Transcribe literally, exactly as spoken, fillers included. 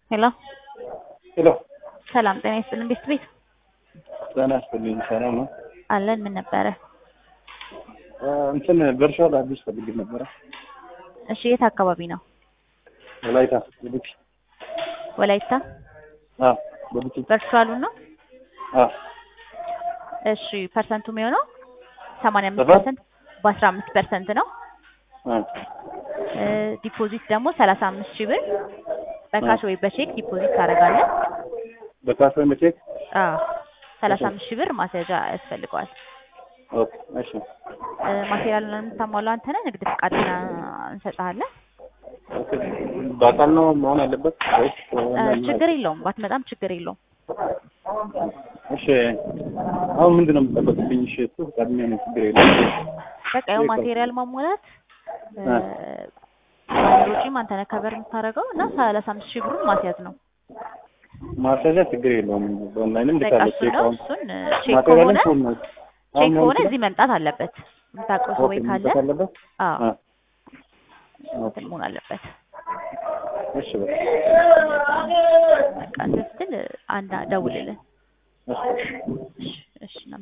ሄሎ ሄሎ ሰላም ጤና ይስጥልን። እንዴት ቤት ጤና ይስጥልኝ። ሰላም ነው አለን። ምን ነበረ? እንትን ቨርቹዋል አዲስ ፈልግ ነበረ። እሺ የት አካባቢ ነው? ወላይታ ልክ ወላይታ። አዎ በልክ ቨርቹዋሉ ነው። አዎ እሺ ፐርሰንቱ የሚሆነው ሰማንያ አምስት ፐርሰንት በአስራ አምስት ፐርሰንት ነው። አዎ ዲፖዚት ደግሞ ሰላሳ አምስት ሺህ ብር በካሽ ወይ በቼክ ዲፖዚት ታደርጋለህ። በካሽ ወይ በቼክ? አዎ ሰላሳ አምስት ሺህ ብር ማስያዣ ያስፈልገዋል። ኦኬ እሺ። ማቴሪያሉን የምታሟላው አንተ ነህ። ንግድ ፈቃድና እንሰጥሃለን። ኦኬ በአካል ነው መሆን ያለበት ወይስ? ችግር የለውም ባትመጣም ችግር የለውም። እሺ አሁን ምንድን ነው የምጠበቅብኝ? እሺ እሱ ፈቃደኛ ነኝ፣ ችግር የለውም። በቃ ያው ማቴሪያል ማሟላት ወጪም አንተ ነህ ከበር የምታደርገው እና ሰላሳ አምስት ሺህ ብሩን ማስያዝ ነው። ማስያዣ ችግር የለውም። በኦንላይንም ልካለች። ቼክ አሁን እሱን ቼክ ከሆነ ቼክ ከሆነ እዚህ መምጣት አለበት። የምታውቀው ሰው ወይ ካለ አዎ እንትን መሆን አለበት። እሺ በቃ በቃ ስትል አንድ ደውልልን። እሺ እሺ